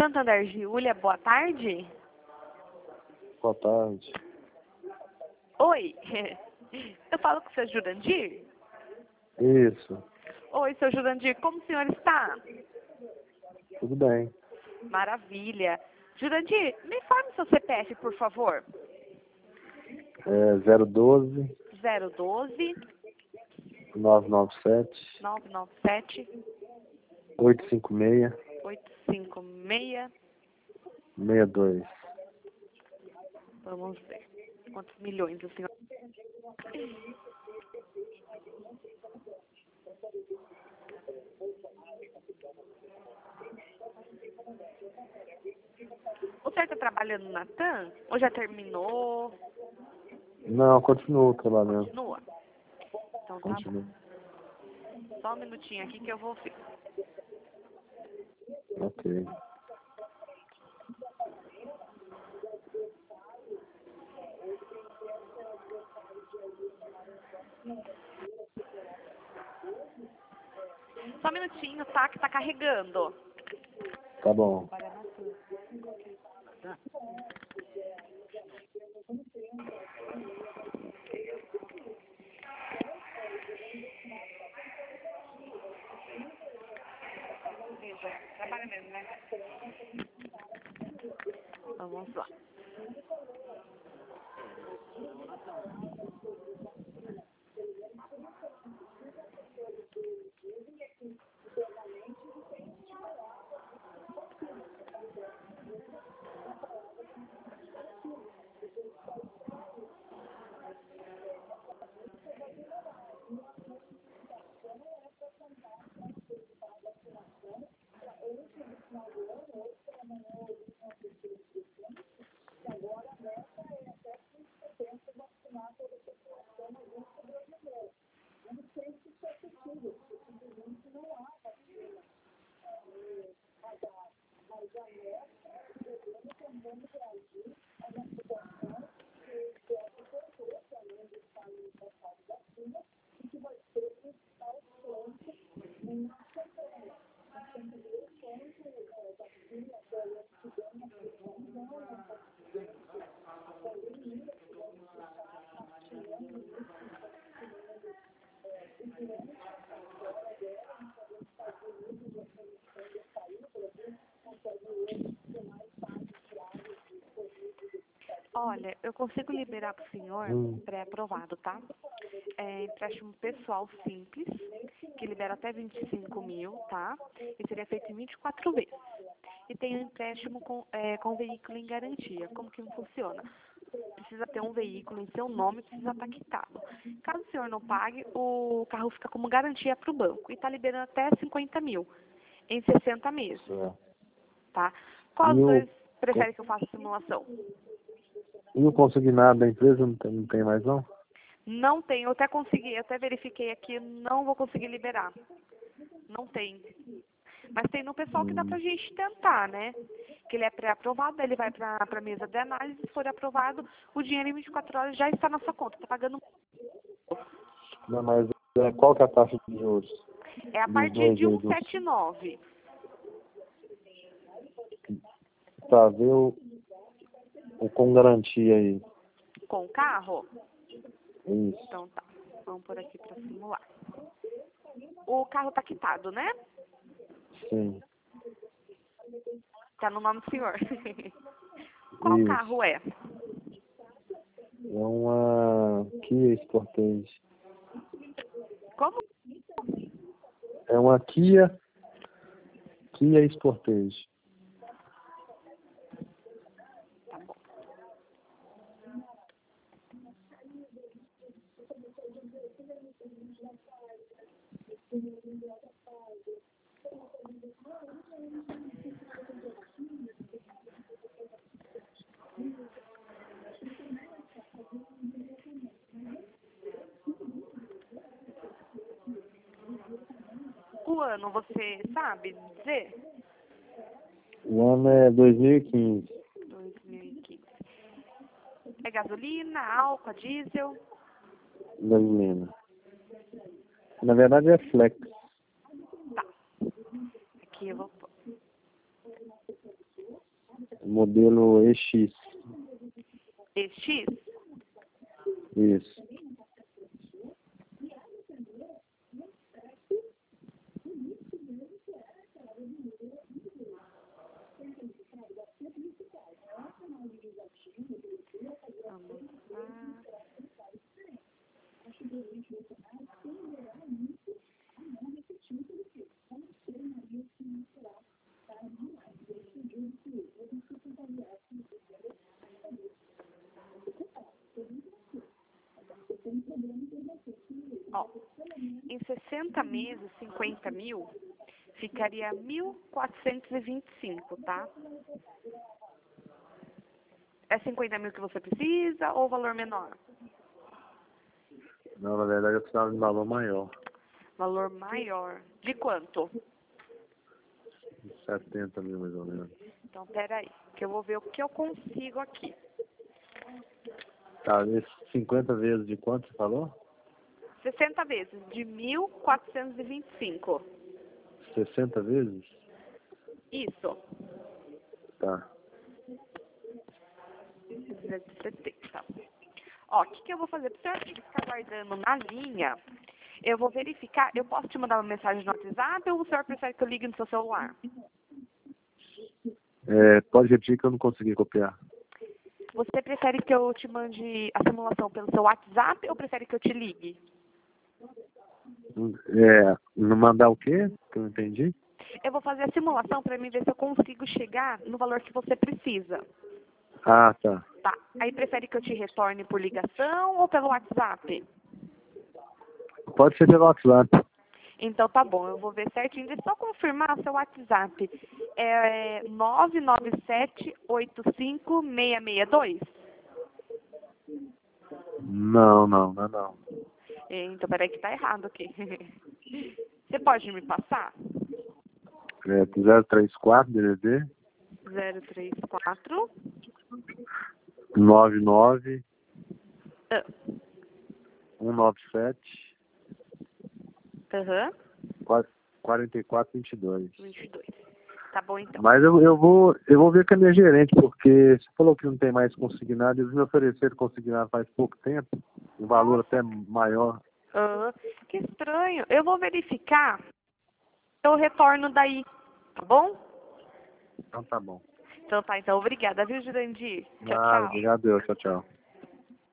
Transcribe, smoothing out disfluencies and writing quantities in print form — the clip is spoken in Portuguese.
Santander Giulia, boa tarde. Boa tarde. Oi, eu falo com o seu Jurandir? Isso, Oi, seu Jurandir, como o senhor está? tudo bem. Maravilha. Jurandir, me informe seu CPF, por favor. É 012 012 997 997 856 856. 62. Vamos ver quantos milhões o senhor... O senhor está trabalhando na TAM? Ou já terminou? Não, continuo trabalhando. Continua? Então tá bom. Continuo. Só um minutinho aqui que eu vou ver. Ok. Só um minutinho, tá? Que tá carregando. Tá bom. Trabalha mesmo, né? Vamos lá. Olha, eu consigo liberar para o senhor pré-aprovado, tá? É empréstimo pessoal simples, que libera até 25 mil, tá? E seria feito em 24 vezes. E tem um empréstimo com veículo em garantia. Como que funciona? Precisa ter um veículo em seu nome, precisa estar quitado. Caso o senhor não pague, o carro fica como garantia para o banco. E está liberando até 50 mil em 60 meses, Certo. tá? Qual E dos o, dois prefere que eu faça a simulação? e o consignado da empresa não tem mais não? Não tem, eu até consegui, eu até verifiquei aqui, não vou conseguir liberar. Não tem. Mas tem no pessoal que dá pra gente tentar, né? Que ele é pré-aprovado, ele vai pra mesa de análise, se for aprovado, o dinheiro em 24 horas já está na sua conta, tá pagando. Não, mas qual que é a taxa de juros? É a Dos partir dois de aí, dos... 179. Tá, vê o com garantia aí. Com o carro? Isso, Então tá, vamos por aqui pra simular. O carro tá quitado, né? sim. Tá no nome do senhor. Qual Isso. carro é? É uma Kia Sportage. Como? É uma Kia Sportage. Tá bom. O ano, você sabe dizer? O ano é 2015. 2015. É gasolina, álcool, diesel? Gasolina. Na verdade é Flex. Tá. Aqui eu vou pôr. Modelo EX. EX? Isso. Vamos lá. Ó, em 60 meses, 50 mil, ficaria 1.425, tá? É 50 mil que você precisa ou valor menor? Não, na verdade eu precisava de um valor maior. Valor maior. De quanto? 70 mil mais ou menos. Então, peraí, que eu vou ver o que eu consigo aqui. Tá, esses 50 vezes de quanto você falou? 60 vezes, de 1.425. 60 vezes? Isso. Tá. 270. Ó, o que eu vou fazer? Para o senhor ficar guardando na linha, eu vou verificar. Eu posso te mandar uma mensagem no WhatsApp ou o senhor prefere que eu ligue no seu celular? Pode repetir que eu não consegui copiar. Você prefere que eu te mande a simulação pelo seu WhatsApp ou prefere que eu te ligue? Não mandar o quê? Que eu não entendi. Eu vou fazer a simulação para mim ver se eu consigo chegar no valor que você precisa. Ah, tá. Tá. Aí prefere que eu te retorne por ligação ou pelo WhatsApp? Pode ser pelo WhatsApp. Então tá bom, eu vou ver certinho. Deixa eu só confirmar seu WhatsApp. É 997856662? Não. Então, peraí que tá errado aqui. Você pode me passar? 034 DDD 034 99 ah, 197 aham, 4422. 22. Tá bom então. Mas eu vou ver com a minha gerente, porque você falou que não tem mais consignado, eles me ofereceram consignado faz pouco tempo, um valor até maior. Aham. Que estranho. Eu vou verificar. Eu retorno daí, tá bom? Então tá bom. Então tá, então obrigada, viu, Jurandir? Tchau, Ah, tchau. obrigado, tchau, tchau.